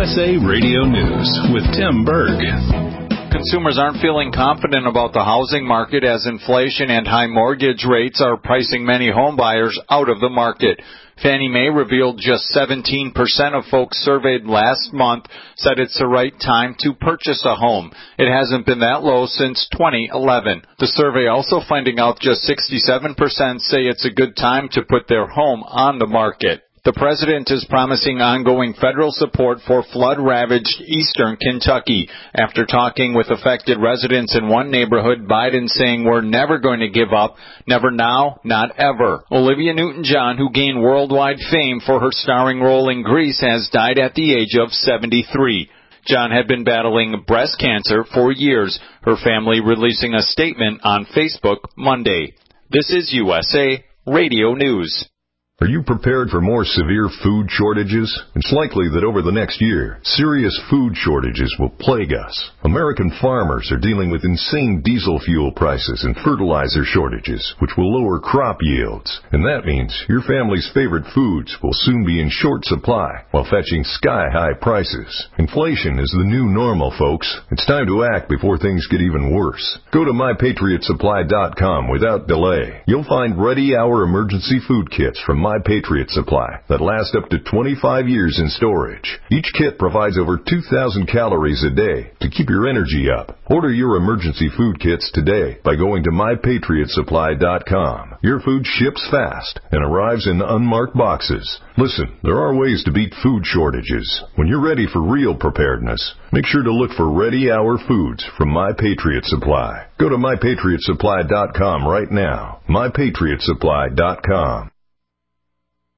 USA Radio News with Tim Berg. Consumers aren't feeling confident about the housing market as inflation and high mortgage rates are pricing many home buyers out of the market. Fannie Mae revealed just 17% of folks surveyed last month said it's the right time to purchase a home. It hasn't been that low since 2011. The survey also finding out just 67% say it's a good time to put their home on the market. The president is promising ongoing federal support for flood-ravaged eastern Kentucky. After talking with affected residents in one neighborhood, Biden saying we're never going to give up, never now, not ever. Olivia Newton-John, who gained worldwide fame for her starring role in Grease, has died at the age of 73. John had been battling breast cancer for years, her family releasing a statement on Facebook Monday. This is USA Radio News. Are you prepared for more severe food shortages? It's likely that over the next year, serious food shortages will plague us. American farmers are dealing with insane diesel fuel prices and fertilizer shortages, which will lower crop yields. And that means your family's favorite foods will soon be in short supply while fetching sky-high prices. Inflation is the new normal, folks. It's time to act before things get even worse. Go to MyPatriotSupply.com without delay. You'll find ready-hour emergency food kits from My Patriot Supply that last up to 25 years in storage. Each kit provides over 2,000 calories a day to keep your energy up. Order your emergency food kits today by going to MyPatriotSupply.com. Your food ships fast and arrives in unmarked boxes. Listen, there are ways to beat food shortages. When you're ready for real preparedness, make sure to look for ready-hour foods from My Patriot Supply. Go to MyPatriotSupply.com right now. MyPatriotSupply.com.